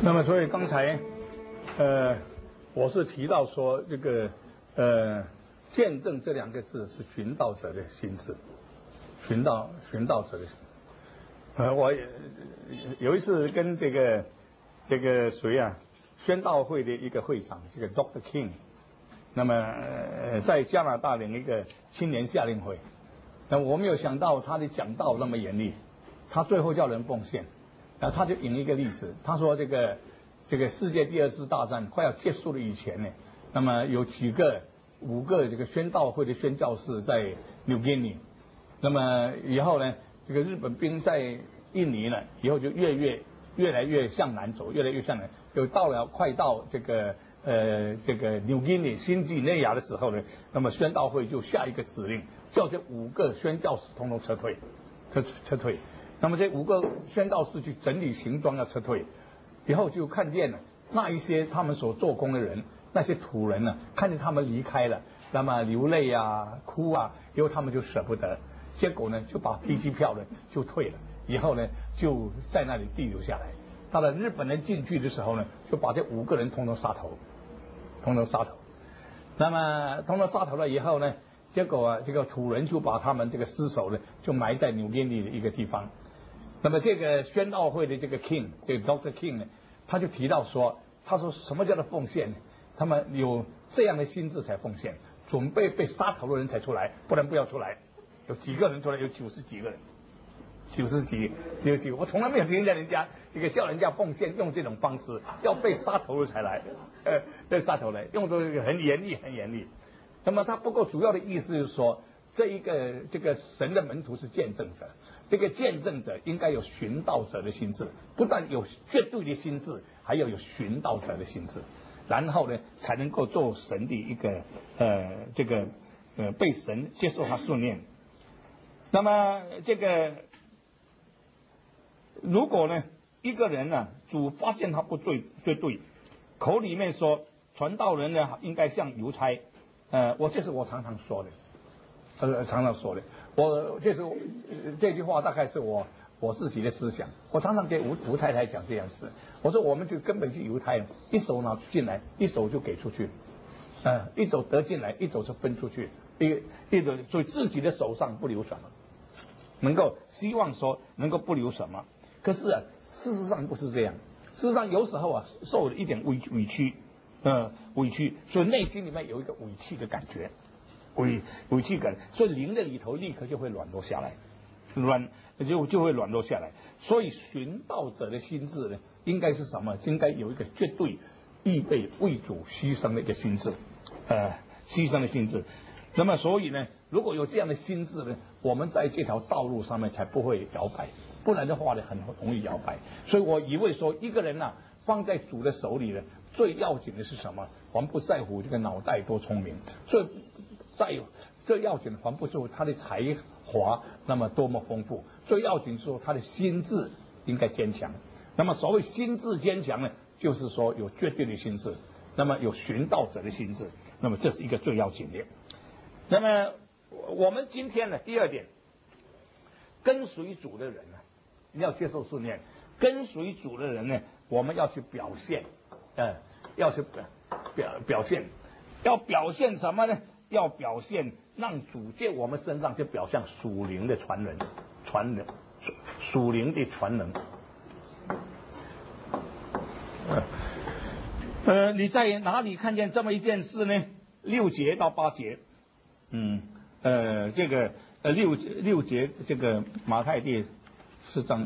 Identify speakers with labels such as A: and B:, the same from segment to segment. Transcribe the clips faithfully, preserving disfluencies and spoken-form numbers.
A: 那么，所以刚才，呃，我是提到说这个，呃，见证这两个字是寻道者的心智，寻道寻道者的。呃，我有一次跟这个这个谁啊，宣道会的一个会长，这个 Doctor King， 那么、呃、在加拿大领一个青年夏令会，那我没有想到他的讲道那么严厉，他最后叫人奉献。然后他就引一个例子，他说这个这个世界第二次大战快要结束了以前呢，那么有几个五个这个宣道会的宣教士在纽基尼，那么以后呢，这个日本兵在印尼呢，以后就越越越来越向南走，越来越向南，就到了快到这个呃这个纽基尼新几内亚的时候呢，那么宣道会就下一个指令，叫这五个宣教士统统撤退，撤撤退。那么这五个宣道士去整理行装要撤退，以后就看见了那一些他们所做工的人，那些土人呢，看见他们离开了，那么流泪啊、哭啊，以后他们就舍不得，结果呢就把飞机票呢就退了，以后呢就在那里滞留下来。到了日本人进去的时候呢，就把这五个人统统杀头，统统杀头。那么统统杀头了以后呢，结果啊，这个土人就把他们这个尸首呢，就埋在纽基尼的一个地方。那么这个宣道会的这个 King， 这个 Doctor King 呢，他就提到说，他说什么叫做奉献呢？他们有这样的心智才奉献，准备被杀头的人才出来，不然不要出来。有几个人出来？有九十几个人，九十几，九十几。我从来没有听见人家这个叫人家奉献用这种方式，要被杀头的才来，呃，被杀头来，用的很严厉，很严厉。那么他不过主要的意思就是说，这一个这个神的门徒是见证者。这个见证者应该有寻道者的心智，不但有绝对的心智，还要有寻道者的心智，然后呢，才能够做神的一个呃这个呃被神接受他训练。那么这个如果呢一个人呢、啊，主发现他不对对对，口里面说传道人呢应该像邮差，呃，我这是我常常说的。呃，常常说的，我这是这句话大概是我我自己的思想。我常常给吴吴太太讲这样事，我说我们就根本就犹太人，一手拿进来，一手就给出去，呃，一手得进来，一手就分出去，一一手所以自己的手上不留什么，能够希望说能够不留什么。可是啊，事实上不是这样，事实上有时候啊，受了一点委委屈，呃，委屈，所以内心里面有一个委屈的感觉。委委屈感，所以灵的里头立刻就会软弱下来，软就就会软弱下来。所以寻道者的心智呢，应该是什么？应该有一个绝对预备为主牺牲的一个心智，呃，牺牲的心智。那么所以呢，如果有这样的心智呢，我们在这条道路上面才不会摇摆，不然的话呢，很容易摇摆。所以我以为说，一个人呐、啊，放在主的手里呢，最要紧的是什么？我们不在乎这个脑袋多聪明，所以。再有，最要紧的还不是他的才华那么多么丰富，最要紧是说他的心智应该坚强。那么所谓心智坚强呢，就是说有绝对的心智，那么有寻道者的心智，那么这是一个最要紧的。那么我们今天呢，第二点，跟随主的人呢，要接受训练，跟随主的人呢，我们要去表现，呃，要去表表表现，要表现什么呢？要表现让主借我们身上就表现属灵的传人，传人属灵的传人。呃，你在哪里看见这么一件事呢？六节到八节，嗯，呃，这个呃六六节这个马太第四章。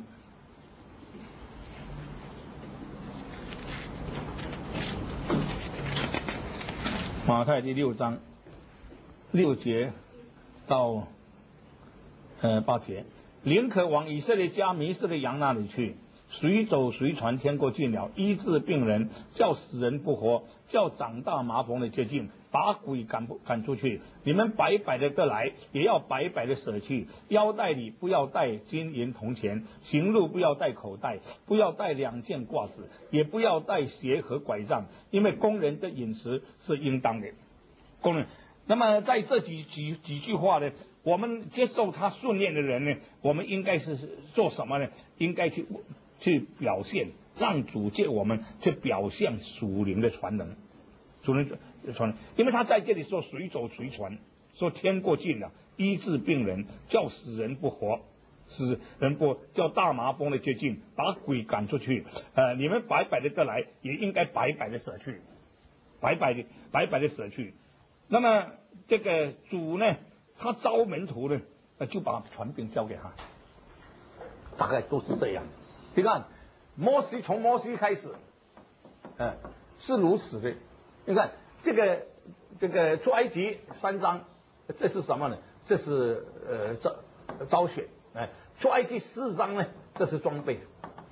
A: 马太第六章。六节到呃八节，宁可往以色列家迷失的羊那里去，随走随传，天国近了，医治病人，叫死人复活，叫长大麻风的接近，把鬼赶不赶出去。你们白白的得来，也要白白的舍去。腰带里不要带金银铜钱，行路不要带口袋，不要带两件褂子，也不要带鞋和拐杖，因为工人的饮食是应当的。工人。那么在这几几几句话呢，我们接受他训练的人呢，我们应该是做什么呢？应该去去表现
B: 让主借我们去表现属灵的传能，属灵传能，因为他在这里说随走随传，说天过尽了，医治病人，叫死人不活。使人不叫大麻风的接近，把鬼赶出去。呃，你们白白的得来，也应该白白的舍去，白白的白白的舍去。那么这个主呢，他招门徒呢，就把传饼交给他，大概都是这样。你看，摩西从摩西开始，嗯、呃，是如此的。你看这个这个出埃及三章，这是什么呢？这是呃招招选。哎，出埃及四章呢，这是装备，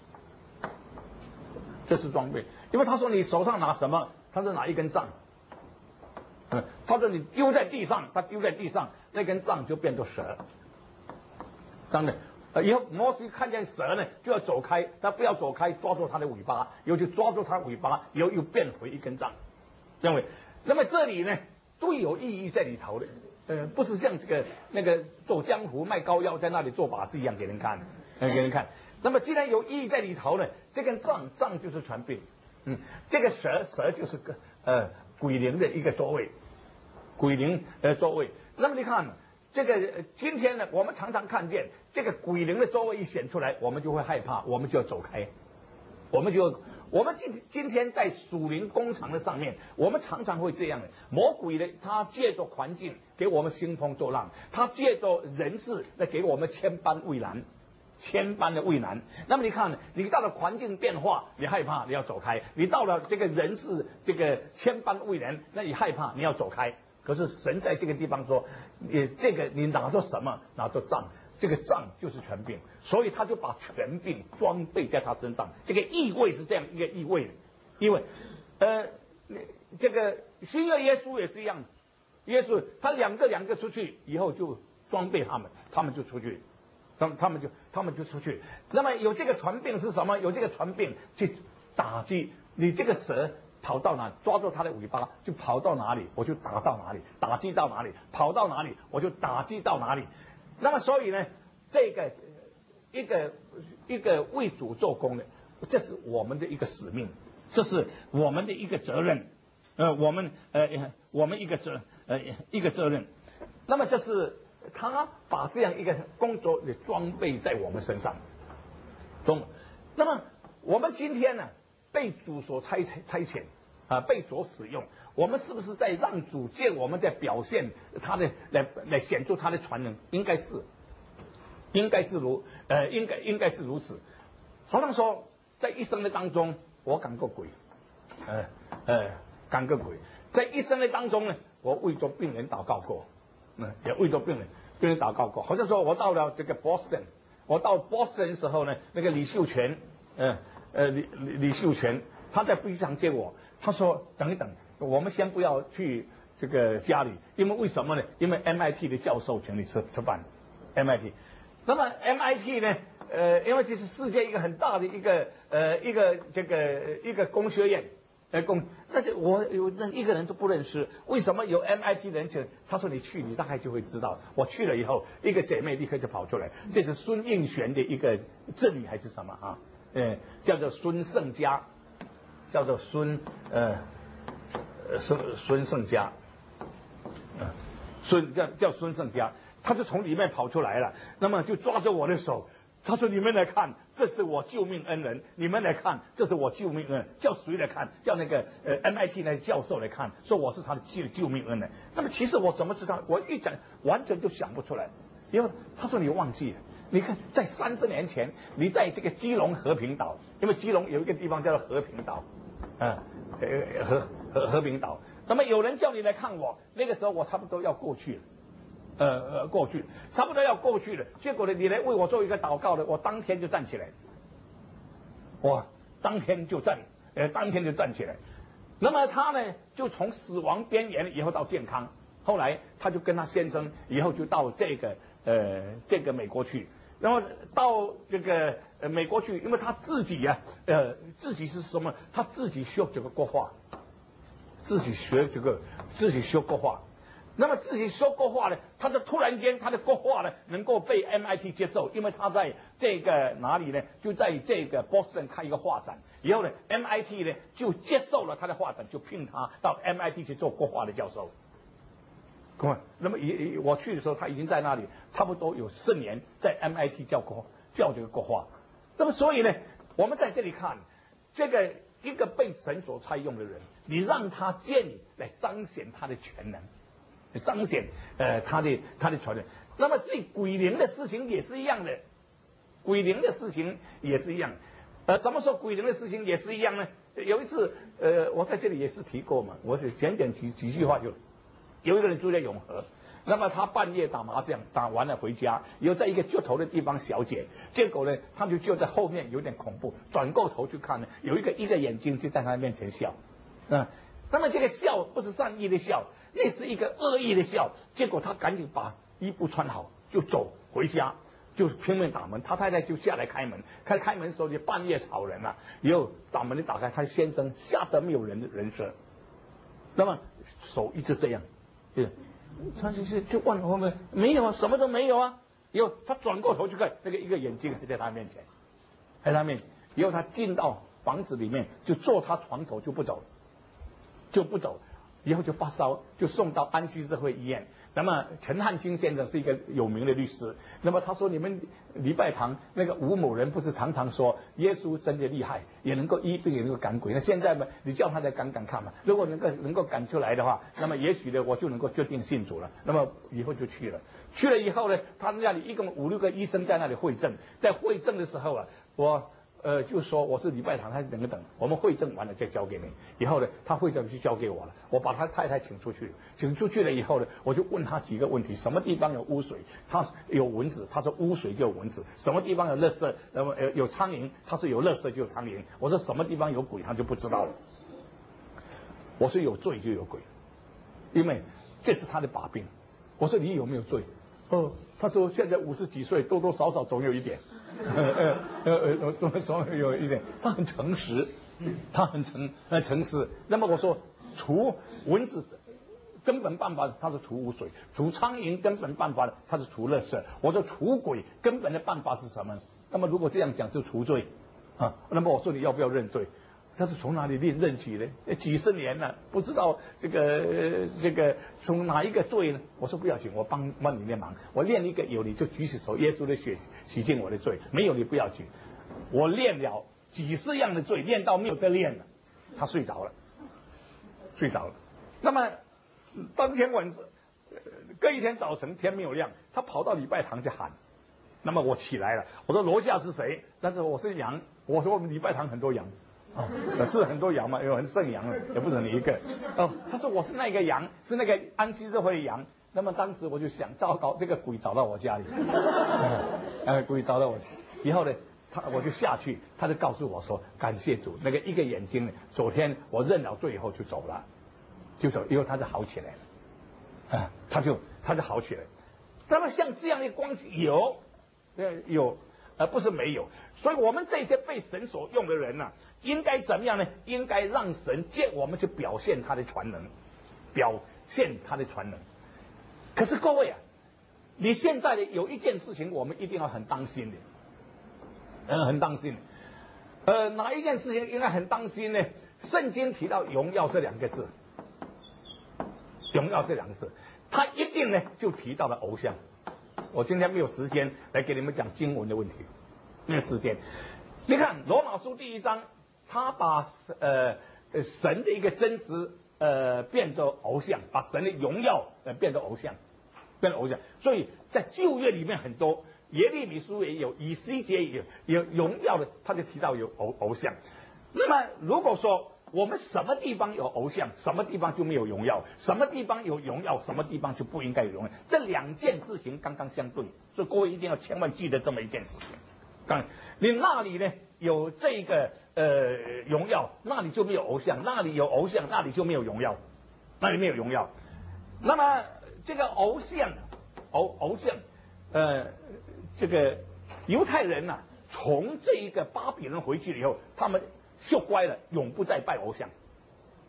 B: 这是装备。因为他说你手上拿什么？他说拿一根杖。嗯，他说你丢在地上，他丢在地上，那根杖就变作蛇。当然，呃，以后摩西看见蛇呢，就要走开，他不要走开，抓住他的尾巴，以后就抓住他的尾巴，以后又变回一根杖。认为，那么这里呢，都有意义在里头的。呃，不是像这个那个走江湖卖膏药在那里做法事一样给人看，呃、给人看。那么既然有意义在里头呢，这根杖杖就是传病，嗯，这个蛇蛇就是个呃鬼灵的一个座位，鬼灵呃座位。那么你看这个、呃、今天呢，我们常常看见这个鬼灵的座位一显出来，我们就会害怕，我们就要走开，我们就。我们今今天在属灵工厂的上面，我们常常会这样的。魔鬼呢，他借着环境给我们兴风作浪，他借着人事来给我们千般畏难，千般的畏难。那么你看，你到了环境变化，你害怕，你要走开；你到了这个人事这个千般畏难，那你害怕，你要走开。可是神在这个地方说，你这个你拿着什么？拿着杖。这个杖就是权柄，所以他就把权柄装备在他身上。这个意味是这样一个意味的，因为呃，这个新约耶稣也是一样，耶稣他两个两个出去以后就装备他们，他们就出去，他们他们就他们就出去。那么有这个传柄是什么？有这个传柄去打击你这个蛇。跑到哪里，抓住它的尾巴，就跑到哪里，我就打到哪里，打击到哪里，跑到哪里，我就打击到哪里。那么，所以呢，这个一个一个为主做工的，这是我们的一个使命，这是我们的一个责任。呃，我们呃，我们一个责呃一个责任。那么，这是他把这样一个工作的装备在我们身上。中，那么我们今天呢？被主所差差遣啊、呃，被主使用，我们是不是在让主借我们在表现他的来来显出他的传能？应该是，应该是如呃，应该应该是如此。好像说，在一生的当中，我赶过鬼，呃呃，赶过鬼。在一生的当中呢，我为着病人祷告过，嗯、呃，也为着病人病人祷告过。好像说我到了这个 Boston， 我到 Boston 的时候呢，那个李秀全，嗯、呃。呃，李李李秀全，他在飞机上接我，他说等一等，我们先不要去这个家里，因为为什么呢？因为 M I T 的教授请你吃吃饭 ，M I T， 那么 M I T 呢，呃，因为这是世界一个很大的一个呃一个这个一个工学院，呃工，但是我有那一个人都不认识，为什么有 M I T 人请？他说你去，你大概就会知道。我去了以后，一个姐妹立刻就跑出来，这是孙应璇的一个赠女还是什么啊？呃，叫做孙胜佳，叫做孙呃孙孙胜佳，呃，孙叫叫孙胜佳，他就从里面跑出来了，那么就抓着我的手，他说：“你们来看，这是我救命恩人。你们来看，这是我救命恩人。叫谁来看？叫那个呃 M I T 那教授来看，说我是他的救救命恩人。那么其实我怎么知道？我一讲完全就想不出来，因为他说你忘记了。”你看，在三十年前，你在这个基隆和平岛，因为基隆有一个地方叫做和平岛，啊，呃和和和平岛。那么有人叫你来看我，那个时候我差不多要过去了，呃呃过去，差不多要过去了。结果呢，你来为我做一个祷告的，我当天就站起来，我当天就站，呃当天就站起来。那么他呢，就从死亡边缘以后到健康，后来他就跟他先生以后就到这个呃这个美国去。然后到这个呃美国去，因为他自己呀、啊，呃，自己是什么？他自己学这个国画，自己学这个，自己学国画。 那么自己说过话呢，他就突然间他的过话呢能够被 M I T 接受，因为他在这个哪里呢？就在这个波士顿开一个画展，以后呢 M I T 呢就接受了他的画展，就聘他到 M I T 去做国画的教授。各位，那么以我去的时候，他已经在那里差不多有四年，在 M I T 教国教这个国画。那么所以呢，我们在这里看这个一个被神所差用的人，你让他见你来彰显他的全能。彰显呃他的他的传人，那么这鬼灵的事情也是一样的，鬼灵的事情也是一样，呃，怎么说鬼灵的事情也是一样呢？有一次，呃，我在这里也是提过嘛，我就简简几几句话就，有一个人住在永和，那么他半夜打麻将，打完了回家，有在一个就头的地方小解，结果呢，他就就在后面有点恐怖，转过头去看呢，有一个一个眼睛就在他面前笑，啊，那么这个笑不是善意的笑。那是一个恶意的笑，结果他赶紧把衣服穿好就走回家，就拼命打门。他太太就下来开门，开开门的时候就半夜吵人了，以后把门一打开，他先生吓得没有人人声，那么手一直这样，对，他就是就问后面没有啊，什么都没有啊。以后他转过头去看，那个一个眼睛就在他面前，在他面前。以后他进到房子里面，就坐他床头就不走，就不走。以后就发烧，就送到安息社会医院。那么陈汉卿先生是一个有名的律师，那么他说你们礼拜堂那个吴某人不是常常说耶稣真的厉害，也能够医病，也能够赶鬼。那现在呢，你叫他来赶赶看嘛，如果能够能够赶出来的话，那么也许呢我就能够决定信主了。那么以后就去了，去了以后呢，他那里一共五六个医生在那里会诊，在会诊的时候啊，我。呃，就说我是礼拜堂，他等一等，我们会诊完了再交给你。以后呢，他会诊就交给我了，我把他太太请出去，请出去了以后呢，我就问他几个问题：什么地方有污水？他有蚊子，他说污水就有蚊子；什么地方有垃圾？那么呃有苍蝇，他说有垃圾就有苍蝇。我说什么地方有鬼，他就不知道了。我说有罪就有鬼，因为这是他的把柄。我说你有没有罪？哦，他说现在五十几岁，多多少少总有一点。呃呃呃呃，多少有一点，他很诚实，他很诚呃诚实。那么我说，除蚊子根本办法，他是除污水；除苍蝇根本办法，他是除垃圾。我说除鬼根本的办法是什么？那么如果这样讲，就除罪啊。那么我说你要不要认罪？他是从哪里认认起呢？几十年了，不知道这个、呃、这个从哪一个罪呢？我说不要紧，我帮帮你念忙。我练一个有你就举起手，耶稣的血洗净我的罪；没有你不要紧。我练了几十样的罪，练到没有得练了，他睡着了，睡着了。那么当天晚上，隔一天早晨天没有亮，他跑到礼拜堂去喊。那么我起来了，我说楼下是谁？但是我是羊，我说我们礼拜堂很多羊。哦，是很多羊嘛，有很剩羊了，也不止你一个。哦，他说我是那个羊，是那个安息日会的羊。那么当时我就想，糟糕，这个鬼找到我家里，呃，鬼找到我，以后呢，他我就下去，他就告诉我说，感谢主，那个一个眼睛呢，昨天我认了罪以后就走了，就走，以后他就好起来了，啊，他就他就好起来。那么像这样的光景有，呃，有。而不是没有，所以我们这些被神所用的人呢、啊，应该怎么样呢？应该让神借我们去表现他的传能，表现他的传能。可是各位啊，你现在的有一件事情，我们一定要很当心的，呃，很当心。呃，哪一件事情应该很当心呢？圣经提到荣耀这两个字，荣耀这两个字，他一定呢就提到了偶像。我今天没有时间来给你们讲经文的问题，没有时间。你看罗马书第一章，他把呃神的一个真实呃变作偶像，把神的荣耀呃变作偶像，变成偶像。所以在旧约里面很多，耶利米书也有，以西结也有，有荣耀的，他就提到有偶偶像。那么如果说我们什么地方有偶像，什么地方就没有荣耀；什么地方有荣耀，什么地方就不应该有荣耀。这两件事情刚刚相对，所以各位一定要千万记得这么一件事情。刚你那里呢有这个呃荣耀，那里就没有偶像；那里有偶像，那里就没有荣耀，那里没有荣耀。那么这个偶像，偶偶像，呃，这个犹太人呐、啊，从这一个巴比伦回去以后，他们学乖了，永不再拜偶像，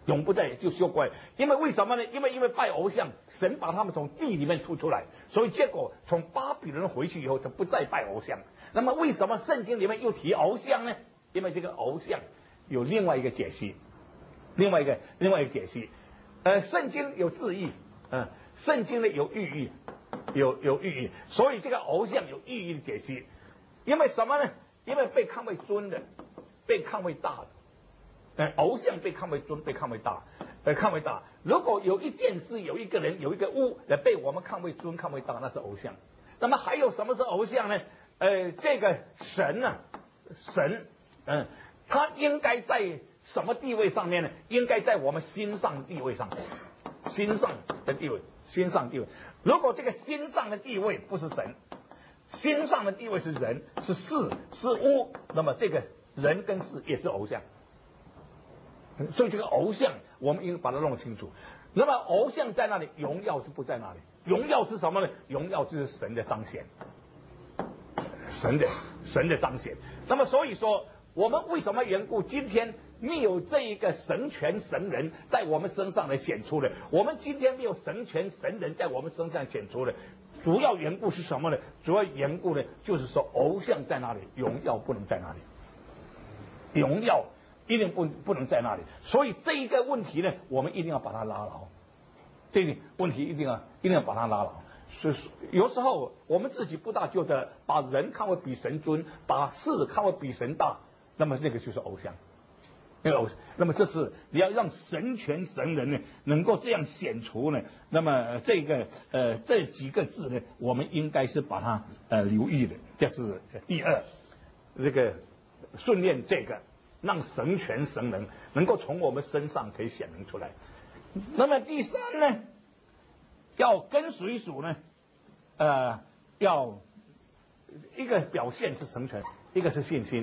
B: 永不再就修过。因为为什么呢？因为因为拜偶像，神把他们从地里面吐出来，所以结果从巴比伦回去以后，他不再拜偶像。那么为什么圣经里面又提偶像呢？因为这个偶像有另外一个解析，另外一个另外一个解析。呃，圣经有字义，嗯、呃，圣经呢有寓意，有有寓意，所以这个偶像有寓意的解析。因为什么呢？因为被看为尊的，被看为大的。呃，偶像被看为尊，被看为大，呃，看为大。如果有一件事、有一个人、有一个物，呃，被我们看为尊、看为大，那是偶像。那么还有什么是偶像呢？呃，这个神呢、啊，神，嗯、呃，他应该在什么地位上面呢？应该在我们心上的地位上，心上的地位，心上地位。如果这个心上的地位不是神，心上的地位是人，是事，是物，那么这个人跟事也是偶像。所以这个偶像，我们应该把它弄清楚。那么偶像在那里，荣耀是不在那里。荣耀是什么呢？荣耀就是神的彰显，神的神的彰显。那么所以说，我们为什么缘故今天没有这一个神权神人在我们身上来显出的？我们今天没有神权神人在我们身上显出的，主要缘故是什么呢？主要缘故呢，就是说偶像在那里，荣耀不能在那里，荣耀一定不不能在那里。所以这一个问题呢，我们一定要把它拉牢。这个问题一定要一定要把它拉牢。所以有时候我们自己不大觉得把人看为比神尊，把事看为比神大，那么那个就是偶像。那个偶像，那么这是你要让神权神人呢能够这样显出呢，那么这个呃这几个字呢，我们应该是把它呃留意的。这是第二，这个训练这个让神权神人能够从我们身上可以显明出来。那么第三呢，要跟随主呢，呃，要一个表现是成全，一个是信心，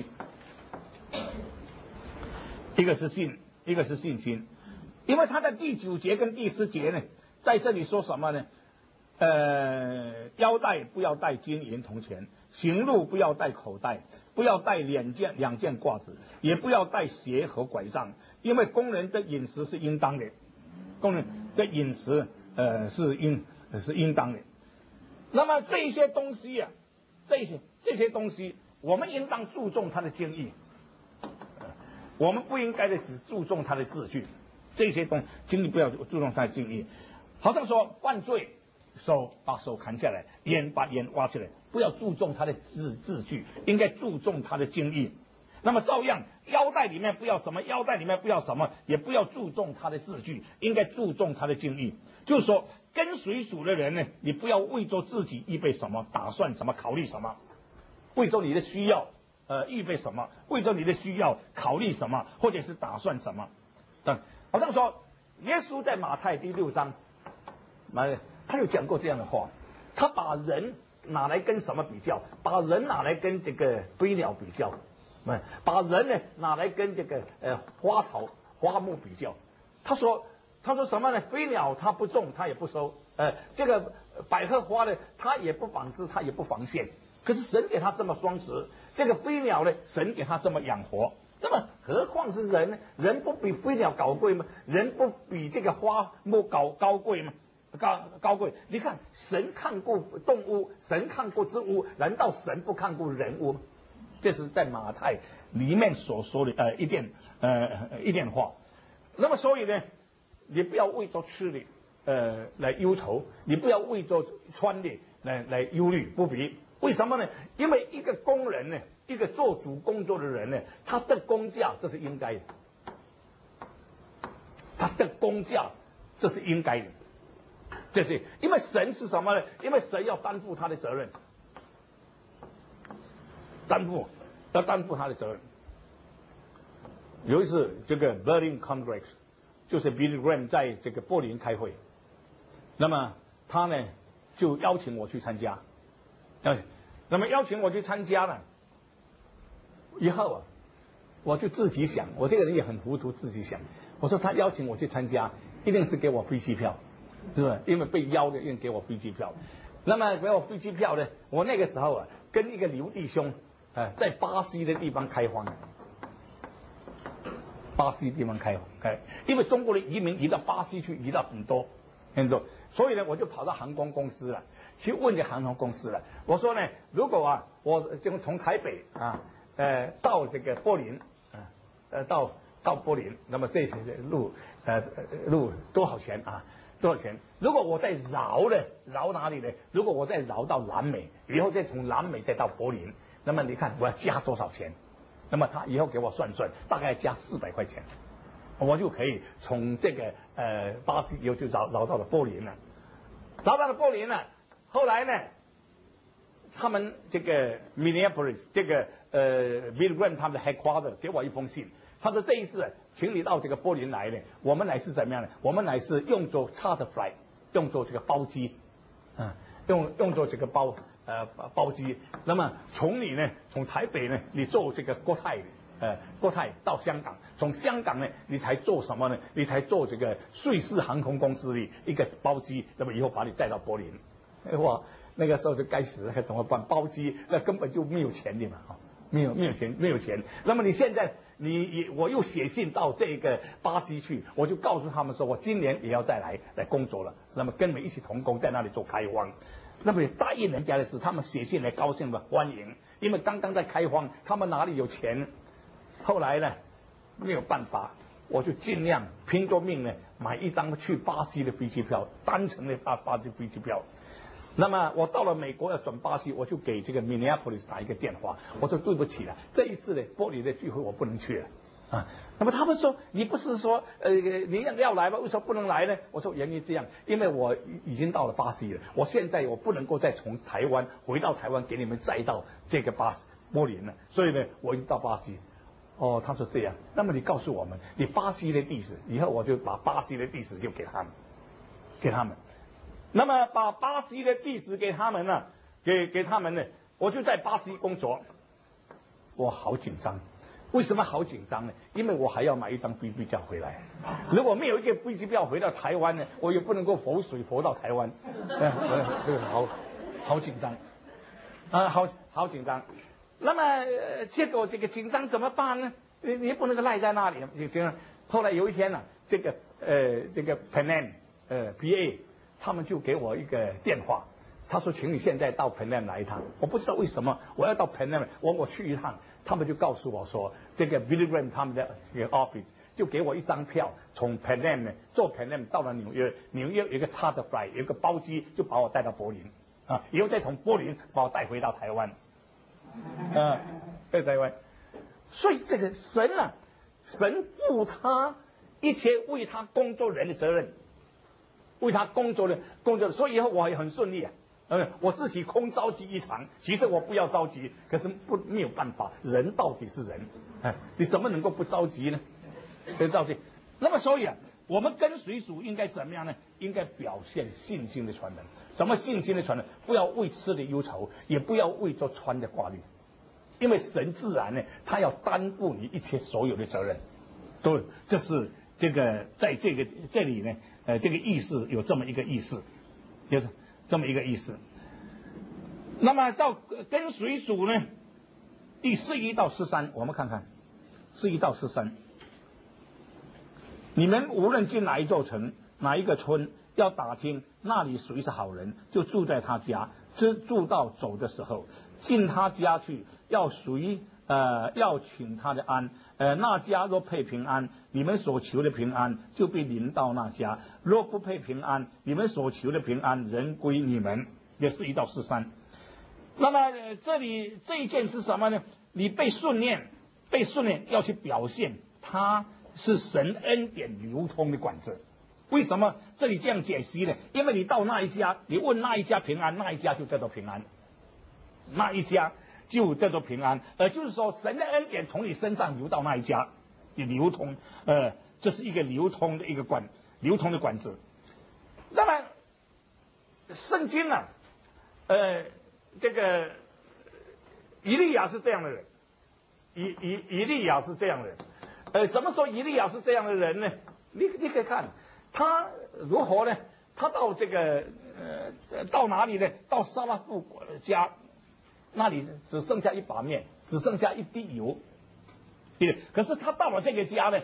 B: 一个是信，一个是信心。因为他在第九节跟第十节呢，在这里说什么呢？呃，腰带不要带金银铜钱，行路不要带口袋，不要带两件两件褂子，也不要带鞋和拐杖，因为工人的饮食是应当的。工人的饮食，呃，是应是应当的。那么这些东西啊，这些这些东西，我们应当注重它的精义，我们不应该的只注重它的字句。这些东精义不要注重它的精义。好像说犯罪，手把手砍下来，眼把眼挖起来，不要注重它的字字句，应该注重它的精义。那么照样，腰带里面不要什么，腰带里面不要什么，也不要注重它的字句，应该注重它的精义。就是说，跟随主的人呢，你不要为着自己预备什么，打算什么，考虑什么，为着你的需要，呃，预备什么，为着你的需要考虑什么，或者是打算什么。但好像说，耶稣在马太第六章，马他有讲过这样的话，他把人拿来跟什么比较？把人拿来跟这个飞鸟比较。把人呢拿来跟这个呃花草花木比较，他说他说什么呢？飞鸟它不种，它也不收，呃，这个百合花呢，它也不纺织，它也不纺线。可是神给它这么双持，这个飞鸟呢，神给它这么养活。那么何况是人呢？人不比飞鸟高贵吗？人不比这个花木高高贵吗？高高贵？你看神看顾动物，神看顾植物，难道神不看顾人物吗？这是在马太里面所说的呃一点呃一点话。那么所以呢，你不要为着吃的呃来忧愁，你不要为着穿的来来忧虑不必。为什么呢？因为一个工人呢，一个做主工作的人呢，他的工价这是应该的，他的工价这是应该的。这是因为神是什么呢？因为神要担负他的责任。担负要担负他的责任。有一次，这个 Berlin Congress 就是 Billy Graham 在这个柏林开会，那么他呢就邀请我去参加，哎，那么邀请我去参加呢，以后啊，我就自己想，我这个人也很糊涂，自己想，我说他邀请我去参加，一定是给我飞机票，是不是？因为被邀的，一定给我飞机票。那么给我飞机票呢，我那个时候啊，跟一个刘弟兄。呃，在巴西的地方开荒， 巴西地方开开，因为中国的移民移到巴西去，移到很多很多，所以呢，我就跑到航空公司了，去问这航空公司了。我说呢，如果啊，我就从台北啊，呃，到这个柏林，啊，呃，到到柏林，那么这条路，呃，路多少钱啊？多少钱？如果我再绕呢，绕哪里呢？如果我再绕到南美，以后再从南美再到柏林，那么你看我要加多少钱？那么他以后给我算算，大概加四百块钱，我就可以从这个呃巴西以后就绕绕到了柏林了，绕到了柏林了。后来呢，他们这个 Minneapolis 这个呃 Bill Graham 他们的 headquarter 给我一封信。他说这一次，请你到这个柏林来呢，我们乃是怎么样呢？我们乃是用作 charter flight， 用作这个包机，啊，用用作这个包呃包机。那么从你呢，从台北呢，你坐这个国泰，呃国泰到香港，从香港呢，你才坐什么呢？你才坐这个瑞士航空公司的一个包机，那么以后把你带到柏林。哇，那个时候就该死了，怎么办？包机那根本就没有钱的嘛，啊，没有没有钱没有钱。那么你现在。你我又写信到这个巴西去，我就告诉他们说，我今年也要再来来工作了。那么跟我们一起同工，在那里做开荒。那么答应人家的是，他们写信来高兴的欢迎，因为刚刚在开荒，他们哪里有钱？后来呢，没有办法，我就尽量拼着命呢，买一张去巴西的飞机票，单程的巴巴西飞机票。那么我到了美国要转巴西，我就给这个 Minneapolis 打一个电话，我说对不起了，这一次的柏林的聚会我不能去了啊。那么他们说你不是说呃你要来吗？为什么不能来呢？我说原因这样，因为我已经到了巴西了，我现在我不能够再从台湾回到台湾给你们载到这个巴西柏林了，所以呢我已经到巴西。哦，他说这样，那么你告诉我们你巴西的地址，以后我就把巴西的地址就给他们，给他们。那么把巴西的地址给他们呢，给给他们呢，我就在巴西工作。我好紧张，为什么好紧张呢？因为我还要买一张飞机票回来。如果没有一个飞机票回到台湾呢，我也不能够浮水浮到台湾。这个好好紧张啊，好好紧张。那么、呃、结果这个紧张怎么办呢？你你不能够赖在那里。后来有一天呢、啊，这个呃这个 Pan Am 呃 P A。他们就给我一个电话，他说请你现在到 Pan Am 来一趟。我不知道为什么我要到 Pan Am， 我我去一趟，他们就告诉我说，这个 Billy Graham 他们的这个 office 就给我一张票，从 Pan Am 呢坐 Pan Am 到了纽约，纽约有一个 charter flight， 有一个包机就把我带到柏林啊，以后再从柏林把我带回到台湾，啊，在台湾。所以这个神啊，神负他一切为他工作人的责任。为他工作的工作的，所以以后我也很顺利啊。嗯，我自己空着急一场，其实我不要着急，可是不没有办法，人到底是人，哎，你怎么能够不着急呢？不着急。那么所以啊，我们跟随主应该怎么样呢？应该表现信心的传人。什么信心的传人？不要为吃的忧愁，也不要为着穿的挂虑，因为神自然呢，他要担负你一切所有的责任。对，这是这个在这个这里呢。呃，这个意思有这么一个意思，就是这么一个意思。那么照跟随主呢，第十一到十三，我们看看十一到十三。你们无论进哪一座城，哪一个村，要打听那里谁是好人，就住在他家，直住到走的时候，进他家去，要随呃要请他的安。呃，那家若配平安，你们所求的平安就被临到那家；若不配平安，你们所求的平安仍归你们。也是一到十三。那么、呃、这里这一件是什么呢？你被训练，被训练要去表现，它是神恩典流通的管子。为什么这里这样解析呢？因为你到那一家，你问那一家平安，那一家就叫做平安，那一家就叫做平安，呃，就是说神的恩典从你身上流到那一家，你流通，呃，这是一个流通的一个管，流通的管子。那么圣经呢、啊，呃，这个以利亚是这样的人，以以以利亚是这样的人，呃，怎么说以利亚是这样的人呢？你你可以看他如何呢？他到这个呃到哪里呢？到撒拉父家。那里只剩下一把面，只剩下一滴油。对，可是他到了这个家呢，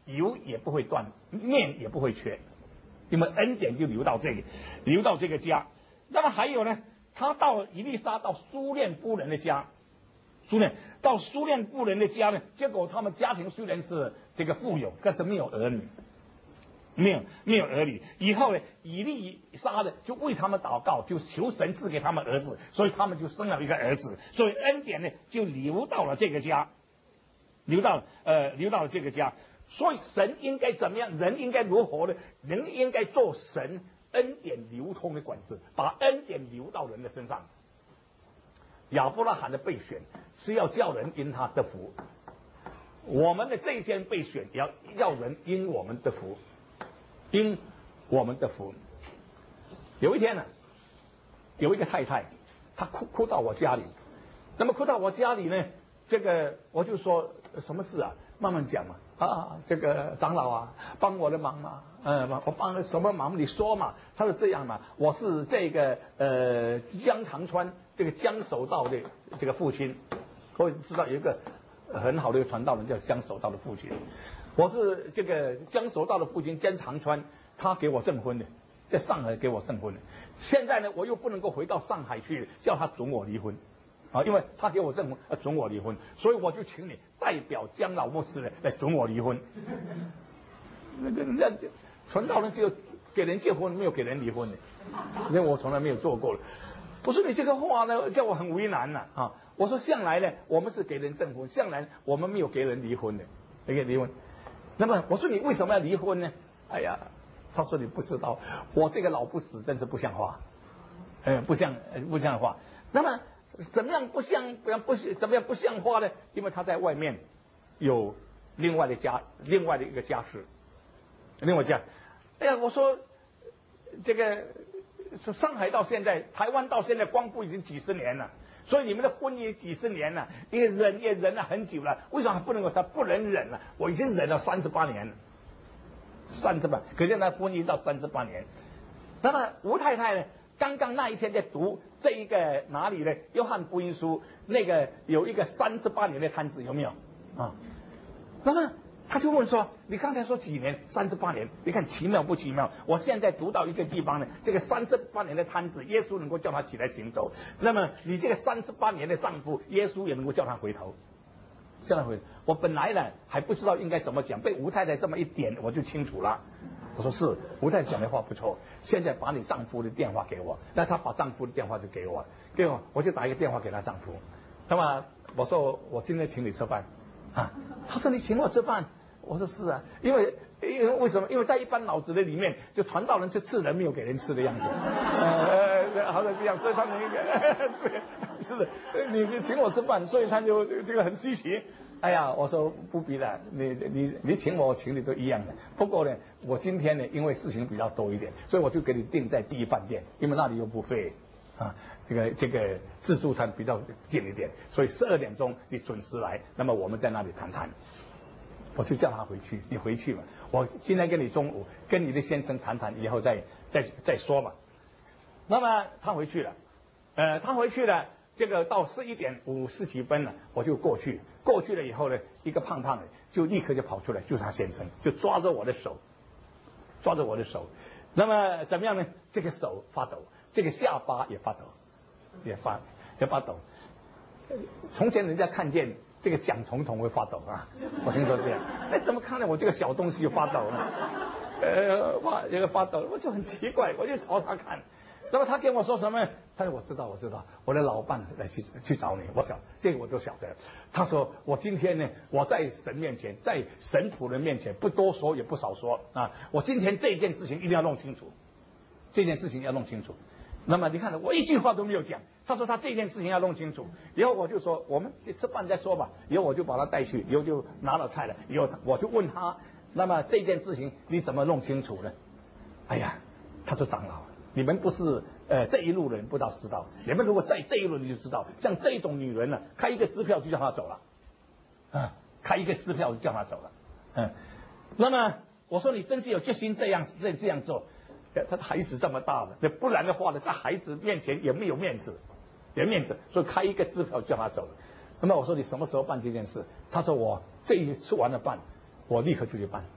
B: 油也不会断，面也不会缺，因为恩典就流到这个，流到这个家。那么还有呢，他到以利沙到苏念夫人的家，苏念到苏念夫人的家呢，结果他们家庭虽然是这个富有，但是没有儿女。没有没有儿女，以后呢，以利沙呢就为他们祷告，就求神赐给他们儿子，所以他们就生了一个儿子，所以恩典呢就流到了这个家，流到呃流到了这个家，所以神应该怎么样？人应该如何呢？人应该做神恩典流通的管子，把恩典流到人的身上。亚伯拉罕的被选是要叫人因他得福，我们的这一间被选要要人因我们得福。因我们的福。有一天呢，有一个太太，她哭哭到我家里，那么哭到我家里呢，这个我就说什么事啊，慢慢讲嘛。啊，这个长老啊，帮我的忙嘛，呃，我帮了什么忙？你说嘛。他说这样嘛，我是这个呃江长川这个江守道的这个父亲，我知道有一个很好的一个传道人叫江守道的父亲。我是这个江守道的父亲江长川，他给我证婚的，在上海给我证婚的。现在呢，我又不能够回到上海去，叫他准我离婚，啊，因为他给我证婚，呃，准我离婚，所以我就请你代表江老牧师呢来准我离婚。那个那传道人只有给人结婚，没有给人离婚的，因为我从来没有做过了。我说你这个话呢，叫我很为难呐 啊, 啊！我说向来呢，我们是给人证婚，向来我们没有给人离婚的，给人离婚。那么我说你为什么要离婚呢？哎呀，他说你不知道，我这个老不死真是不像话，呃，不像不像话。那么怎么样不像不不怎么样不像话呢？因为他在外面有另外的家，另外的一个家室，另外家。哎呀，我说这个上海到现在，台湾到现在光复已经几十年了。所以你们的婚姻几十年了，也忍也忍了很久了，为什么还不能够？他不能忍了，我已经忍了三十八年了，三十八，可见他婚姻到三十八年。那么吴太太呢？刚刚那一天在读这一个哪里呢？约翰福音书那个有一个三十八年的摊子有没有啊？那么他就问说：“你刚才说几年？三十八年？你看奇妙不奇妙？我现在读到一个地方呢，这个三十八年的摊子，耶稣能够叫他起来行走。那么你这个三十八年的丈夫，耶稣也能够叫他回头，叫他回头。我本来呢还不知道应该怎么讲，被吴太太这么一点，我就清楚了。我说是，吴太太讲的话不错。现在把你丈夫的电话给我，那他把丈夫的电话就给我，给我我就打一个电话给她丈夫。那么我说我今天请你吃饭。”啊，他说你请我吃饭，我说是啊，因为因为为什么？因为在一般脑子的里面，就传道人是吃人没有给人吃的样子，呃，好像这样，所以他们应该是的，你你请我吃饭，所以他就这个很稀奇。哎呀，我说不必了，你你你请我，我请你都一样的。不过呢，我今天呢，因为事情比较多一点，所以我就给你订在第一饭店，因为那里又不费啊。这个这个自助餐比较近一点，所以十二点钟你准时来，那么我们在那里谈谈。我就叫他回去，你回去嘛。我今天跟你中午跟你的先生谈谈，以后再再再说嘛。那么他回去了，呃，他回去了，这个到十一点五十几分了，我就过去。过去了以后呢，一个胖胖的就立刻就跑出来，就是他先生，就抓着我的手，抓着我的手。那么怎么样呢？这个手发抖，这个下巴也发抖。也发也发抖，从前人家看见这个蒋总统会发抖啊，我听说这样，哎，怎么看到我这个小东西就发抖了？呃，哇，这个发抖，我就很奇怪，我就朝他看。那么他跟我说什么？他说我知道，我知道，我的老伴来去去找你，我晓这个我都晓得。他说我今天呢，我在神面前，在神仆人面前，不多说也不少说啊，我今天这件事情一定要弄清楚，这件事情要弄清楚。那么你看，我一句话都没有讲。他说他这件事情要弄清楚，以后我就说我们吃饭再说吧。以后我就把他带去，以后就拿了菜了。以后我就问他，那么这件事情你怎么弄清楚呢？哎呀，他说长老，你们不是呃这一路人不知道知道，你们如果在这一路你就知道，像这种女人呢、啊，开一个支票就叫她走了，啊，开一个支票就叫她走了，嗯。那么我说你真是有决心这样这这样做。他的孩子这么大了，不然的话呢，在孩子面前也没有面子，没面子，所以开一个支票叫他走了。那么我说你什么时候办这件事？他说我这一次完了办，我立刻就去办。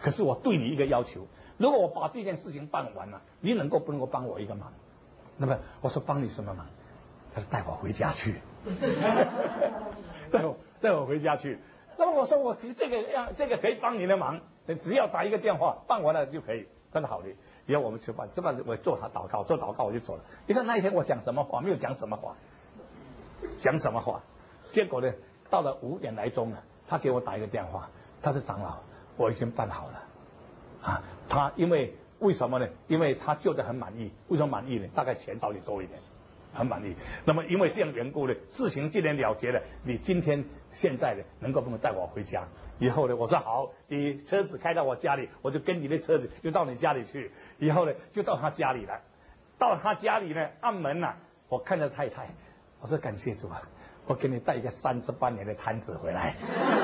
B: 可是我对你一个要求，如果我把这件事情办完了，你能够不能够帮我一个忙？那么我说帮你什么忙？他说带我回家去，带我带我回家去。那么我说我这个样这个可以帮你的忙，只要打一个电话，办完了就可以。很好的，以后我们吃饭，吃饭我做他祷告，做祷告我就走了。你看那一天我讲什么话？没有讲什么话，讲什么话？结果呢，到了五点来钟了，他给我打一个电话，他说长老，我已经办好了啊。他因为为什么呢？因为他救得很满意。为什么满意呢？大概钱找你多一点，很满意。那么因为这样缘故呢，事情既然了结了，你今天现在呢，能够不能带我回家？以后呢，我说好，你车子开到我家里，我就跟你的车子就到你家里去。以后呢，就到他家里来，到他家里呢，按门呐、啊，我看着太太，我说感谢主啊，我给你带一个三十八年的摊子回来。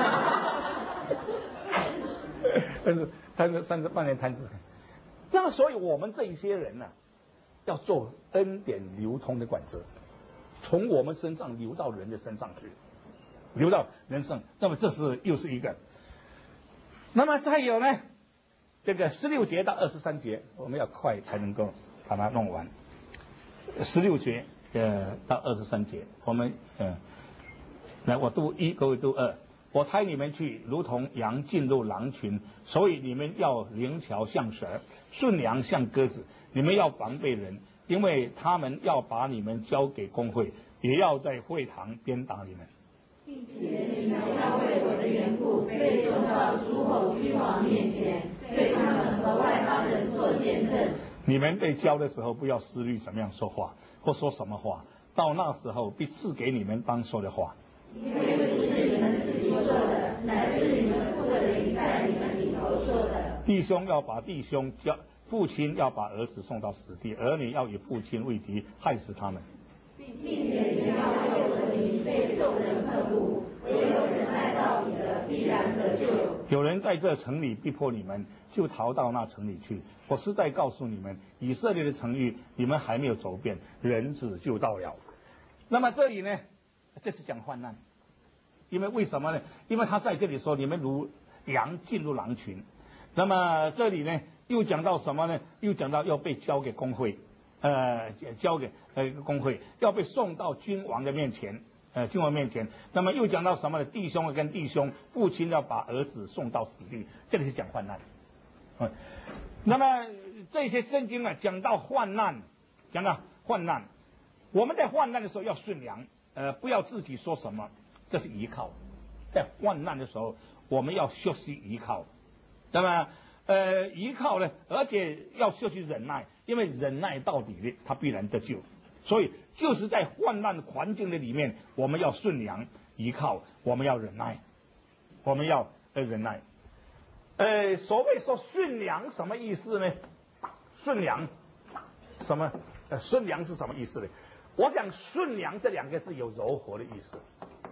B: 但是摊子三十八年摊子，那么所以我们这一些人呢、啊，要做恩典流通的管子，从我们身上流到人的身上去，流到人生。那么这是又是一个。那么再有呢，这个十六节到二十三节，我们要快才能够把它弄完。十六节呃到二十三节，我们呃来我读一，各位读二。我差你们去，如同羊进入狼群，所以你们要灵巧像蛇，顺良像鸽子。你们要防备人，因为他们要把你们交给公会，也要在会堂鞭打你们。
C: 并且你们要为我的缘故被送到诸侯君王面前，对他们和外邦人做见证。
B: 你们被教的时候，不要思虑怎么样说话，或说什么话，到那时候必赐给你们当说的话。
C: 因为不是你们自己说的，乃是你们父的灵在你们里头说的。
B: 弟兄要把弟兄教，父亲要把儿子送到死地，儿女要以父亲为敌，害死他们。
C: 并且你要为我的名被众人恨恶，唯有忍耐到底的，必然得救。
B: 有人在这城里逼迫你们，就逃到那城里去。我实在告诉你们，以色列的城域你们还没有走遍，人子就到了。那么这里呢，这是讲患难，因为为什么呢？因为他在这里说，你们如羊进入狼群。那么这里呢，又讲到什么呢？又讲到要被交给公会，呃，交给呃公会，要被送到君王的面前，呃，君王面前。那么又讲到什么呢？弟兄跟弟兄，父亲要把儿子送到死地，这里是讲患难。嗯，那么这些圣经啊，讲到患难，讲到患难，我们在患难的时候要顺良，呃，不要自己说什么，这是依靠。在患难的时候，我们要学习依靠。那么，呃，依靠呢，而且要学习忍耐，因为忍耐到底的，他必然得救。所以，就是在患难环境的里面，我们要顺良依靠，我们要忍耐，我们要呃忍耐。呃，所谓说顺良什么意思呢？顺良什么？呃，顺良是什么意思呢？我想顺良这两个字有柔和的意思，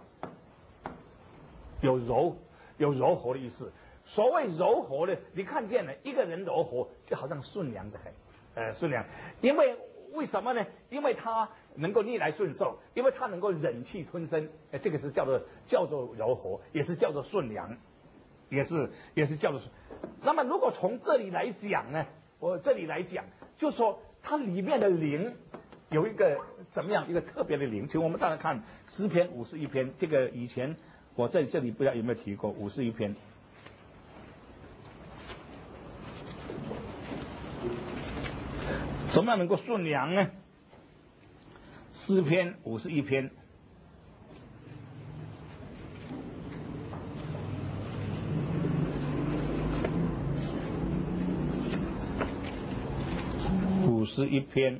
B: 有柔有柔和的意思。所谓柔和的，你看见了一个人柔和，就好像顺良的很，呃，顺良。因为为什么呢？因为他能够逆来顺受，因为他能够忍气吞声，呃，这个是叫做叫做柔和，也是叫做顺良，也是也是叫做。那么如果从这里来讲呢，我这里来讲，就说它里面的灵有一个怎么样一个特别的灵。其实我们大家看诗篇五十一篇，这个以前我在这里不知道有没有提过五十一篇。怎么样能够顺良呢？诗篇五十一篇，五十一篇，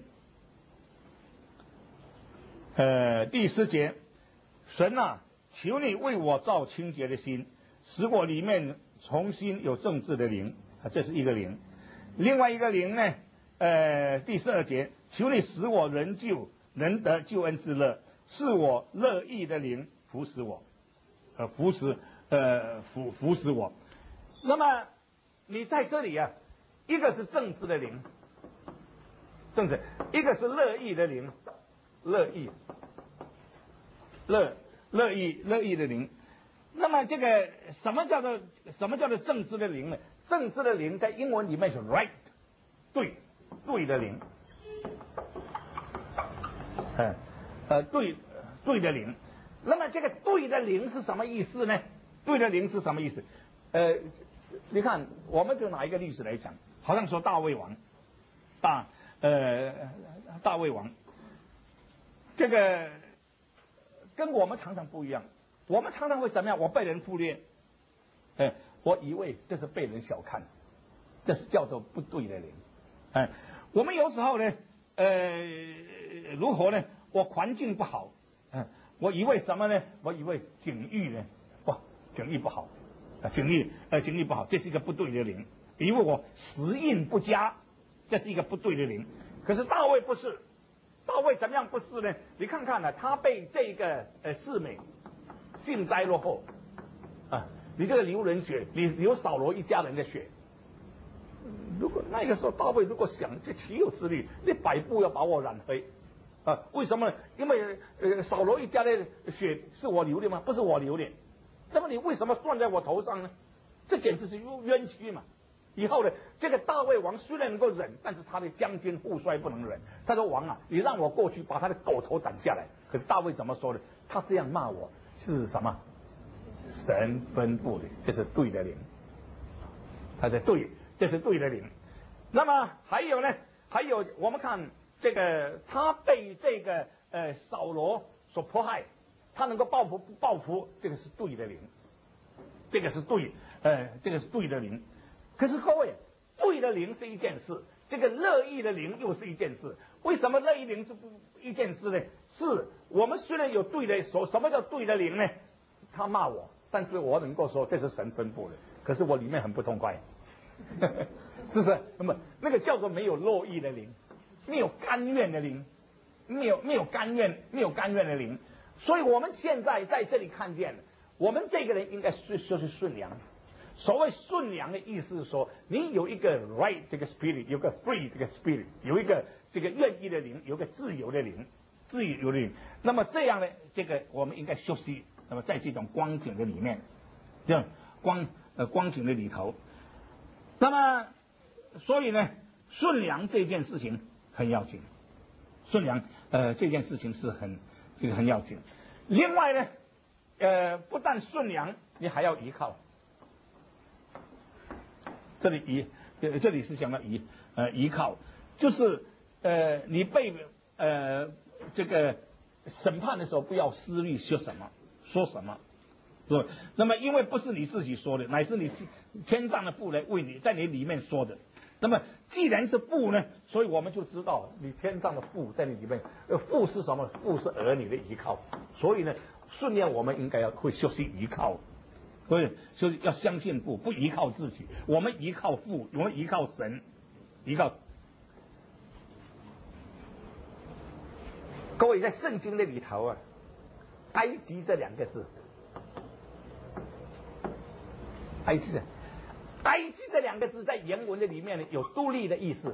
B: 呃，第十节，神啊，求你为我造清洁的心，使我里面重新有正直的灵啊，这是一个灵。另外一个灵呢？呃，第十二节，求你使我人救，能得救恩之乐，是我乐意的灵扶持我，呃，扶持呃扶扶持我。那么你在这里啊，一个是正直的灵，正直；一个是乐意的灵，乐意，乐乐意乐意的灵。那么这个什么叫做什么叫做正直的灵呢？ 正直的灵在英文里面是 right， 对，对的灵，呃呃对对的灵。那么这个对的灵是什么意思呢？对的灵是什么意思？呃，你看，我们就拿一个例子来讲，好像说大卫王，大呃大卫王，这个跟我们常常不一样。我们常常会怎么样？我被人忽略，哎，我以为这是被人小看，这是叫做不对的灵。哎，我们有时候呢，呃，如何呢？我环境不好，嗯，我以为什么呢？我以为境遇呢，哇，境遇不好，啊，境遇呃境遇不好，这是一个不对的灵。因为我时运不佳，这是一个不对的灵。可是大卫不是，大卫怎么样不是呢？你看看呢、啊，他被这个呃示每幸灾乐祸啊！你这个流人血，你流扫罗一家人的血。如果那个时候大卫如果想，这岂有之理？你百步要把我染黑啊？为什么呢？因为呃扫罗一家的血是我流的吗？不是我流的。那么你为什么算在我头上呢？这简直是冤屈嘛！以后呢，这个大卫王虽然能够忍，但是他的将军副帅不能忍。他说：“王啊，你让我过去把他的狗头斩下来。”可是大卫怎么说呢？他这样骂我是什么？神吩咐的，这是对的灵。他的对，这是对的灵。那么还有呢？还有我们看这个，他被这个呃扫罗所迫害，他能够报复报复，这个是对的灵，这个是对，呃，这个是对的灵。可是各位，对的灵是一件事，这个乐意的灵又是一件事。为什么乐意灵是不一件事呢？是我们虽然有对的说，什么叫对的灵呢？他骂我，但是我能够说这是神吩咐的，可是我里面很不痛快，是不是？那么那个叫做没有乐意的灵，没有甘愿的灵，没有没有甘愿没有甘愿的灵。所以我们现在在这里看见，我们这个人应该是就是顺良。所谓顺良的意思是说，你有一个 right 这个 spirit， 有个 free 这个 spirit， 有一个这个愿意的灵，有个自由的灵，自由的灵。那么这样呢，这个我们应该休息。那么在这种光景的里面，这样光呃光景的里头，那么所以呢，顺良这件事情很要紧，顺良呃这件事情是很这个很要紧。另外呢，呃不但顺良，你还要依靠。这里依，这里是讲到依，呃，依靠，就是呃，你被呃这个审判的时候，不要思虑说什么，说什么，对。那么，因为不是你自己说的，乃是你天上的父来为你在你里面说的。那么，既然是父呢，所以我们就知道你天上的父在你里面。呃，父是什么？父是儿女的依靠。所以呢，顺便我们应该要会学习依靠。所以，所以要相信父，不依靠自己。我们依靠父，我们依靠神，依靠。各位在圣经的里头啊，埃及这两个字，埃及，埃及这两个字在原文的里面呢，有独立的意思，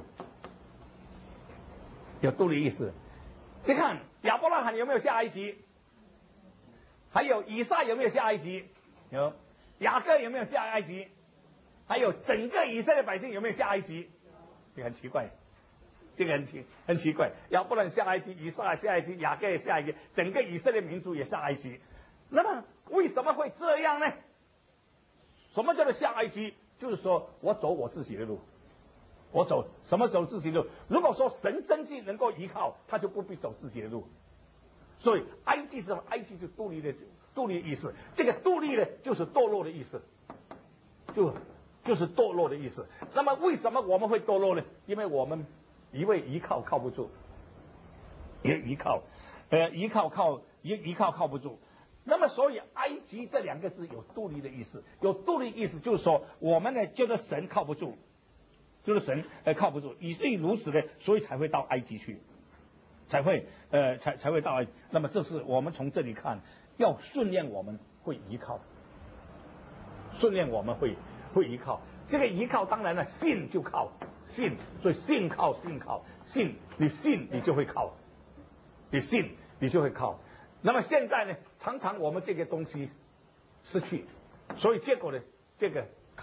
B: 有独立意思。你看亚伯拉罕有没有下埃及？还有以撒有没有下埃及？有。雅各有没有下埃及？还有整个以色列百姓有没有下埃及？这个很奇怪，这个很奇很奇怪。亚伯兰下埃及，以撒下埃及，雅各也下埃及，整个以色列民族也下埃及。那么为什么会这样呢？什么叫做下埃及？就是说我走我自己的路，我走什么走自己的路？如果说神真正能够依靠，他就不必走自己的路。所以埃及是什么？埃及就独立的。独立的意思，这个独立呢，就是堕落的意思，就就是堕落的意思。那么为什么我们会堕落呢？因为我们一味依靠靠不住，也依靠，呃，依靠靠依依靠靠不住。那么所以埃及这两个字有独立的意思，有独立意思就是说我们呢觉得神靠不住，就是神呃靠不住，以至于如此呢，所以才会到埃及去，才会呃才才会到埃及。那么这是我们从这里看。要训练我们会依靠，训练我们会会依靠。这个依靠当然了，信就靠信，所以信靠信靠信，你信你就会靠，你信你就会靠。那么现在呢，常常我们这个东西失去，所以结果呢，这个靠就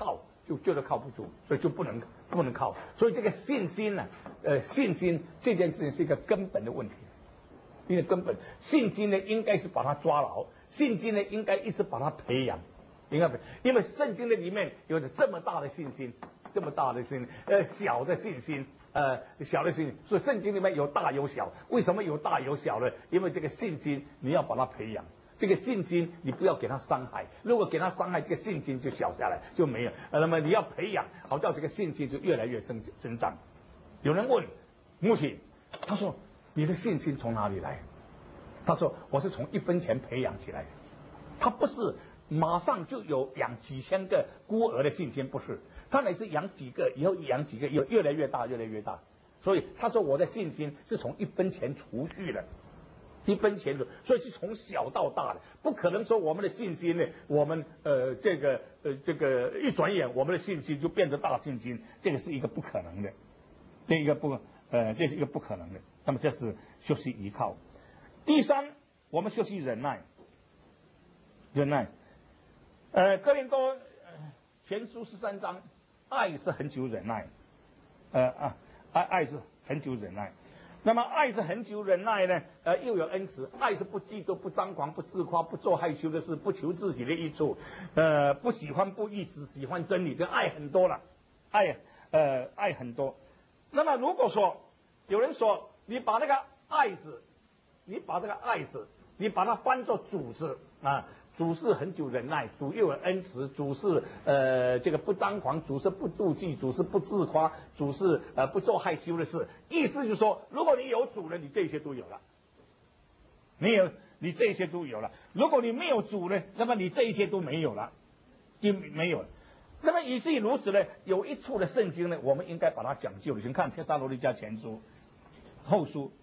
B: 就觉得靠不住，所以就不能不能靠。所以这个信心呢、啊，呃，信心这件事情是一个根本的问题，因为根本信心呢，应该是把它抓牢，信心呢，应该一直把它培养，应该因为圣经的里面有着这么大的信心，这么大的信心，呃，小的信心。呃，小的信心，所以圣经里面有大有小。为什么有大有小呢？因为这个信心你要把它培养，这个信心你不要给它伤害。如果给它伤害，这个信心就小下来，就没有。呃、那么你要培养，好叫这个信心就越来越增增长。有人问母亲，他说你的信心从哪里来？他说我是从一分钱培养起来的。他不是马上就有养几千个孤儿的信心，不是。他乃是养几个，以后养几个，有越来越大，越来越大。所以他说我的信心是从一分钱储蓄的，一分钱的，所以是从小到大的，不可能说我们的信心呢，我们呃这个呃这个一转眼我们的信心就变得大信心，这个是一个不可能的，这一个不呃这是一个不可能的。那么这是学习依靠。第三，我们学习忍耐，忍耐。呃，哥林多前书十三章。爱是很久忍耐，呃啊，爱爱是很久忍耐。那么爱是很久忍耐呢？呃，又有恩慈。爱是不嫉妒、不张狂、不自夸、不做害羞的事、不求自己的益处，呃，不喜欢不义，只喜欢真理。这爱很多了，爱呃爱很多。那么如果说有人说你把那个爱字，你把这个爱字，你把它翻作主字啊。主是很久忍耐，主又有恩慈，主是呃这个不张狂，主是不妒忌，主是不自夸，主是呃不做害羞的事。意思就是说，如果你有主了，你这些都有了，你有你这些都有了。如果你没有主呢，那么你这一些都没有了，就没有了。那么以至于如此呢，有一处的圣经呢，我们应该把它讲究了。请看帖撒罗尼迦前书后书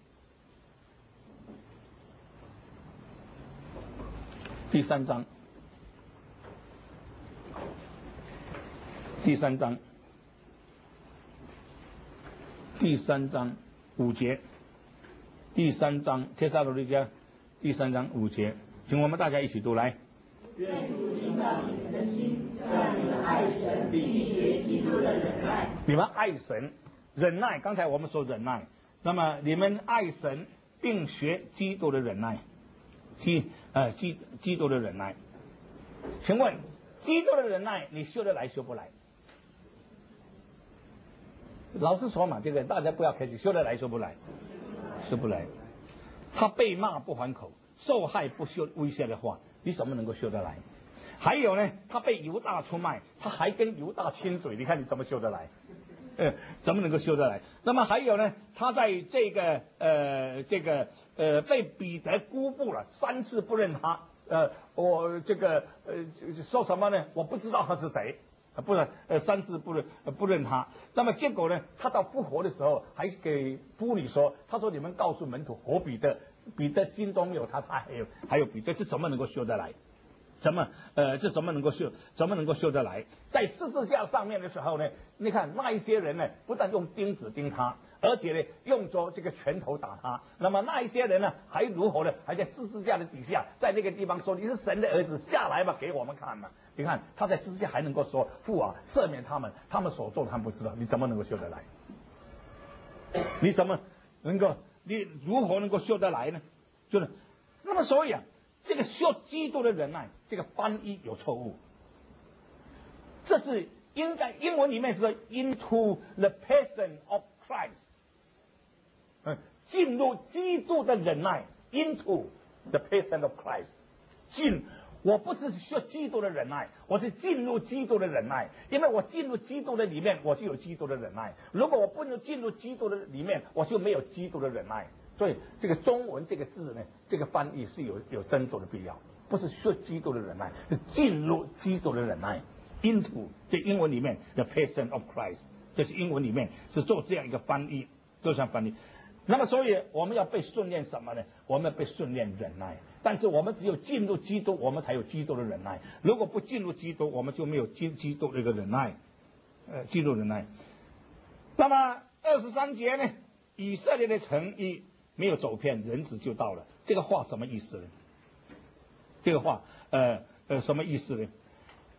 B: 第三章，第三章，第三章五节，第三章帖撒罗尼迦第三章五节，请我们大家一起读来。
C: 愿主引导你们的心，让你们爱神，并学基督的忍耐。
B: 你们爱神，忍耐。刚才我们说忍耐，那么你们爱神，并学基督的忍耐。基呃基基督的忍耐，请问基督的忍耐你修得来修不来？老实说嘛，这个大家不要客气，修得来修不来？修不来。他被骂不还口，受害不修威胁的话，你怎么能够修得来？还有呢，他被犹大出卖，他还跟犹大亲嘴，你看你怎么修得来？呃，怎么能够修得来？那么还有呢，他在这个呃这个呃被彼得辜负了，三次不认他，呃，我这个呃说什么呢？我不知道他是谁，不是呃三次不认、呃、不认他。那么结果呢，他到复活的时候还给妇女说，他说你们告诉门徒活彼得，彼得心中没有他，他还有还有彼得，这怎么能够修得来？怎么呃这怎么能够修怎么能够修得来？在十字架上面的时候呢，你看那一些人呢，不但用钉子钉他，而且呢用着这个拳头打他。那么那一些人呢，还如何呢？还在十字架的底下，在那个地方说你是神的儿子，下来吧，给我们看嘛。你看他在十字架还能够说父啊，赦免他们，他们所做的他们不知道，你怎么能够修得来？你怎么能够你如何能够修得来呢？就是那么所以啊。这个修基督的忍耐，这个翻译有错误。这是应该英文里面是 into the person of Christ， 嗯，进入基督的忍耐 into the person of Christ， 进，我不是学基督的忍耐，我是进入基督的忍耐，因为我进入基督的里面，我就有基督的忍耐。如果我不能进入基督的里面，我就没有基督的忍耐。所以这个中文这个字呢，这个翻译是有有斟酌的必要，不是学基督的忍耐，是进入基督的忍耐 into 这英文里面 the person of Christ， 这是英文里面是做这样一个翻译，做这样翻译。那么所以我们要被训练什么呢？我们要被训练忍耐。但是我们只有进入基督，我们才有基督的忍耐。如果不进入基督，我们就没有基基督这个忍耐，呃，基督忍耐。那么二十三节呢，以色列的诚意没有走偏，人子就到了。这个话什么意思呢？这个话呃呃什么意思呢？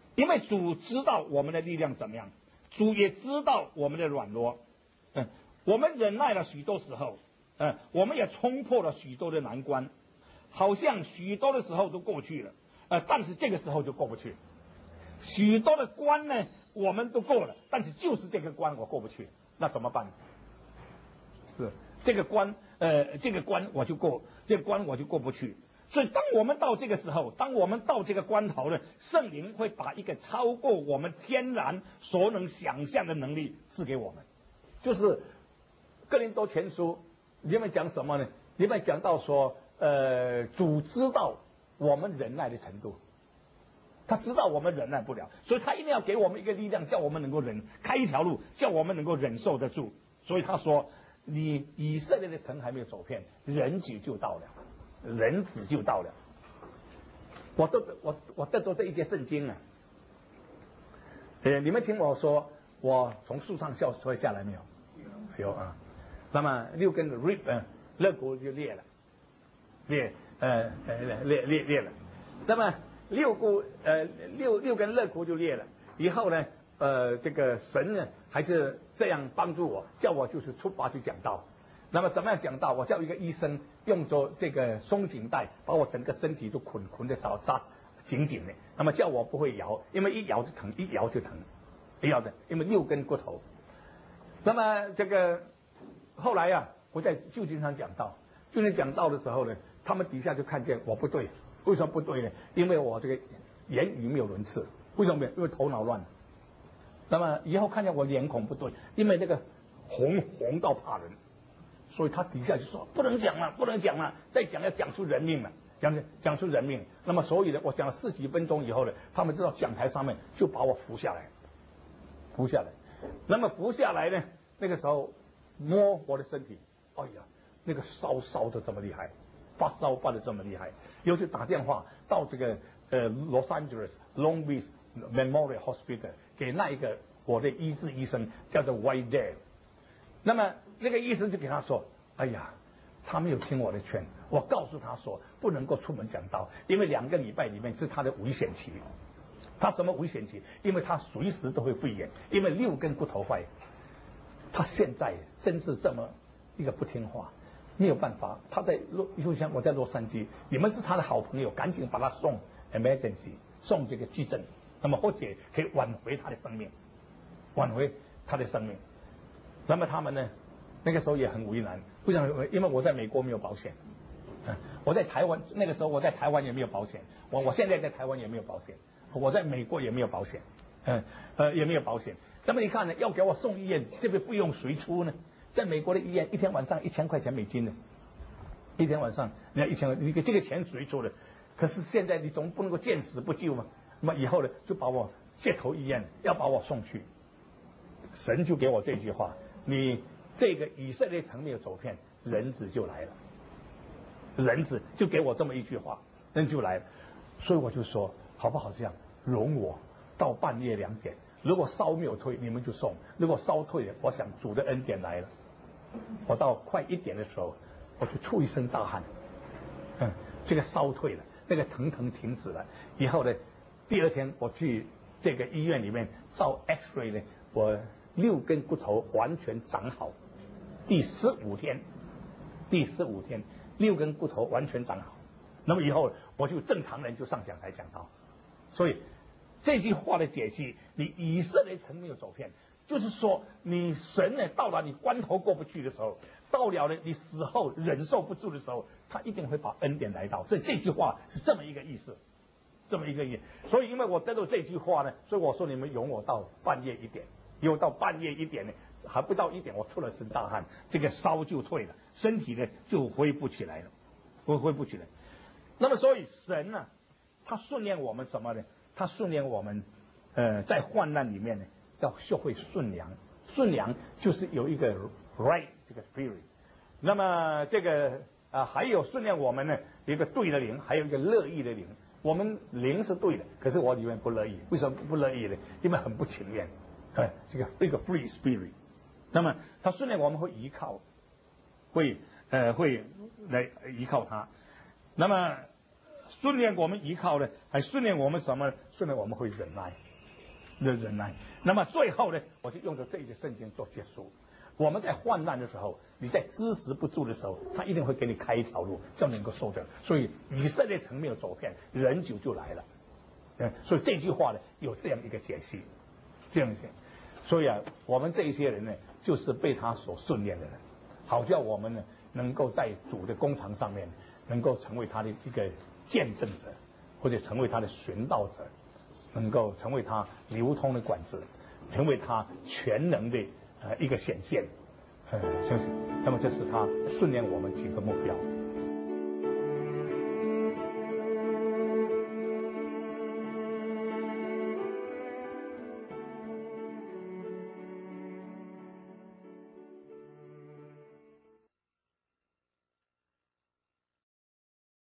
B: 因为主知道我们的力量怎么样，主也知道我们的软弱。嗯，我们忍耐了许多时候，嗯，我们也冲破了许多的难关，好像许多的时候都过去了，呃，但是这个时候就过不去。许多的关呢，我们都过了，但是就是这个关我过不去，那怎么办？是这个关，呃，这个关我就过，这个关我就过不去。所以，当我们到这个时候，当我们到这个关头呢，圣灵会把一个超过我们天然所能想象的能力赐给我们。就是哥林多前书里面讲什么呢？里面讲到说，呃，主知道我们忍耐的程度，他知道我们忍耐不了，所以他一定要给我们一个力量，叫我们能够忍，开一条路，叫我们能够忍受得住。所以他说，你以色列的城还没有走遍，人子就到了。人子就到了。我得我我得到这一节圣经啊，呃，你们听我说，我从树上笑摔下来没有？有啊。那么六根的 rib 呃肋骨就裂了，裂呃呃裂裂裂了。那么六骨呃六六根肋骨就裂了。以后呢，呃，这个神呢还是这样帮助我，叫我就是出发去讲道。那么怎么样讲道？我叫一个医生用着这个松紧带把我整个身体都捆捆的扎扎紧紧的，那么叫我不会摇，因为一摇就疼，一摇就疼，一摇的，因为六根骨头。那么这个后来呀、啊，我在旧经上讲道，旧经讲道的时候呢，他们底下就看见我不对，为什么不对呢？因为我这个言语没有轮次，为什么？因为头脑乱。那么以后看见我脸孔不对，因为这个红红到怕人。所以他底下就说不能讲了，不能讲了，再讲要讲出人命了，讲讲出人命。那么所以呢，我讲了十几分钟以后呢，他们就到讲台上面就把我扶下来，扶下来。那么扶下来呢，那个时候摸我的身体，哎呀，那个烧烧的这么厉害，发烧发的这么厉害，又去打电话到这个呃 Los Angeles Long Beach Memorial Hospital 给那一个我的医治医生叫做 White Dale。那么那个医生就给他说，哎呀，他没有听我的劝，我告诉他说不能够出门讲道，因为两个礼拜里面是他的危险期。他什么危险期？因为他随时都会肺炎，因为六根骨头坏。他现在真是这么一个不听话，没有办法。他在洛，就像我在洛杉矶，你们是他的好朋友，赶紧把他送 emergency， 送这个急诊，那么或者可以挽回他的生命，挽回他的生命。那么他们呢，那个时候也很为难，为什么？因为我在美国没有保险，嗯，我在台湾那个时候我在台湾也没有保险，我我现在在台湾也没有保险，我在美国也没有保险，嗯呃也没有保险。那么你看呢，要给我送医院，这个费用谁出呢？在美国的医院一天晚上一千块钱美金呢，一天晚上你要一千，你这个钱谁出的？可是现在你总不能够见死不救嘛。那么以后呢，就把我街头医院要把我送去，神就给我这句话。你这个以色列城没有走遍，人子就来了，人子就给我这么一句话，人就来了。所以我就说，好不好这样？容我到半夜两点，如果烧没有退，你们就送；如果烧退了，我想主的恩典来了。我到快一点的时候，我就出一身大汗，嗯，这个烧退了，那个疼疼停止了。以后呢，第二天我去这个医院里面照 X-ray 呢，我六根骨头完全长好。第十五天，第十五天，六根骨头完全长好。那么以后我就正常人就上讲台讲道。所以这句话的解析，你以色列城没有走遍，就是说你神呢到了你关头过不去的时候，到了呢你死后忍受不住的时候，他一定会把恩典来到。所以这句话是这么一个意思，这么一个意思。所以因为我得到这句话呢，所以我说你们容我到半夜一点，有到半夜一点呢，还不到一点，我出了身大汗，这个烧就退了，身体呢就恢复起来了，恢恢复起来。那么所以神呢、啊，他训练我们什么呢？他训练我们，呃，在患难里面呢，要学会顺良。顺良就是有一个 right 这个 spirit。那么这个啊、呃，还有训练我们呢，一个对的灵，还有一个乐意的灵。我们灵是对的，可是我里面不乐意。为什么不乐意呢？因为很不情愿。哎，这个这个 free spirit。那么他训练我们会依靠，会呃会来依靠他。那么
A: 训练我们依靠呢，还训练我们什么呢？训练我们会忍耐，的忍耐。那么最后呢，我就用着这一节圣经做结束。我们在患难的时候，你在支持不住的时候，他一定会给你开一条路，叫你能够受得。所以以色列城没有走偏，人久就来了。嗯，所以这句话呢，有这样一个解析，这样解。所以啊，我们这一些人呢，就是被他所训练的人，好叫我们呢，能够在主的工厂上面，能够成为他的一个见证者，或者成为他的寻道者，能够成为他流通的管子，成为他全能的呃一个显现。呃，相信，那么这是他训练我们几个目标。